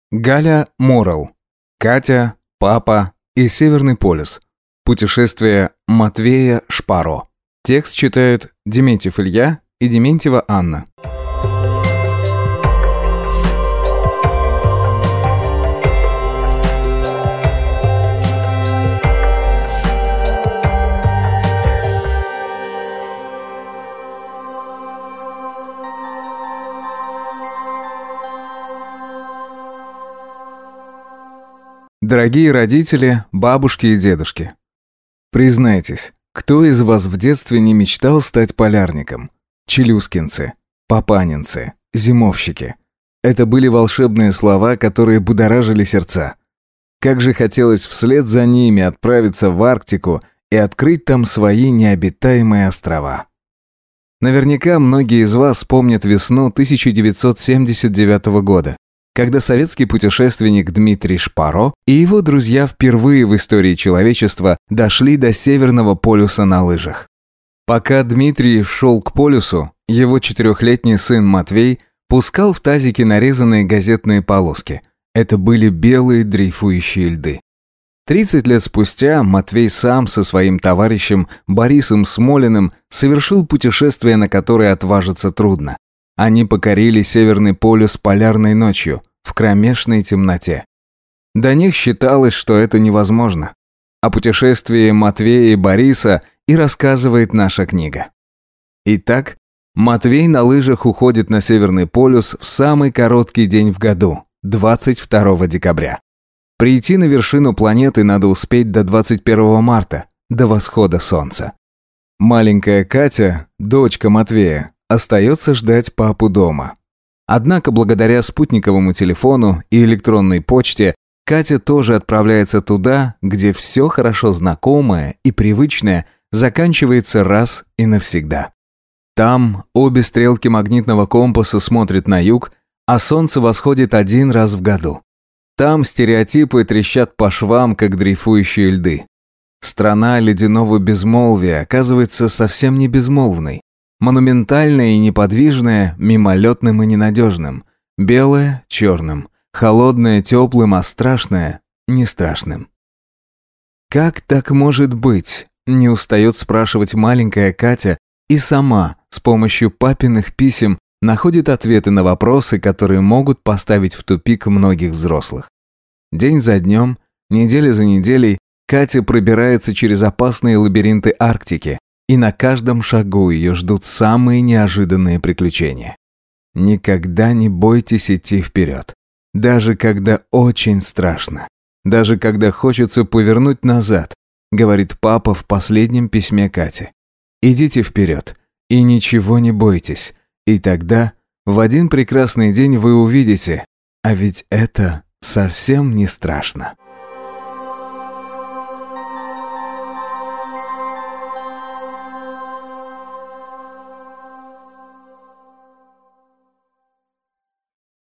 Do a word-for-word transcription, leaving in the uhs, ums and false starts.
Галя Морал. Катя, папа и Северный полюс. Путешествие Матвея Шпаро. Текст читают Дементьев Илья и Дементьева Анна. Дорогие родители, бабушки и дедушки, признайтесь, кто из вас в детстве не мечтал стать полярником? Челюскинцы, папанинцы, зимовщики. Это были волшебные слова, которые будоражили сердца. Как же хотелось вслед за ними отправиться в Арктику и открыть там свои необитаемые острова. Наверняка многие из вас помнят весну тысяча девятьсот семьдесят девятого года, когда советский путешественник Дмитрий Шпаро и его друзья впервые в истории человечества дошли до Северного полюса на лыжах. Пока Дмитрий шел к полюсу, его четырехлетний сын Матвей пускал в тазики нарезанные газетные полоски. Это были белые дрейфующие льды. тридцать лет спустя Матвей сам со своим товарищем Борисом Смолиным совершил путешествие, на которое отважиться трудно. Они покорили Северный полюс полярной ночью, в кромешной темноте. До них считалось, что это невозможно. О путешествии Матвея и Бориса и рассказывает наша книга. Итак, Матвей на лыжах уходит на Северный полюс в самый короткий день в году, двадцать второго декабря. Прийти на вершину планеты надо успеть до двадцать первого марта, до восхода солнца. Маленькая Катя, дочка Матвея, остается ждать папу дома. Однако благодаря спутниковому телефону и электронной почте Катя тоже отправляется туда, где все хорошо знакомое и привычное заканчивается раз и навсегда. Там обе стрелки магнитного компаса смотрят на юг, а солнце восходит один раз в году. Там стереотипы трещат по швам, как дрейфующие льды. Страна ледяного безмолвия оказывается совсем не безмолвной. Монументальное и неподвижное, мимолетным и ненадежным. Белое – черным. Холодное – теплым, а страшное – не страшным. «Как так может быть?» – не устает спрашивать маленькая Катя и сама с помощью папиных писем находит ответы на вопросы, которые могут поставить в тупик многих взрослых. День за днем, неделя за неделей Катя пробирается через опасные лабиринты Арктики, и на каждом шагу ее ждут самые неожиданные приключения. Никогда не бойтесь идти вперед. Даже когда очень страшно. Даже когда хочется повернуть назад, говорит папа в последнем письме Кате. Идите вперед и ничего не бойтесь. И тогда в один прекрасный день вы увидите, а ведь это совсем не страшно.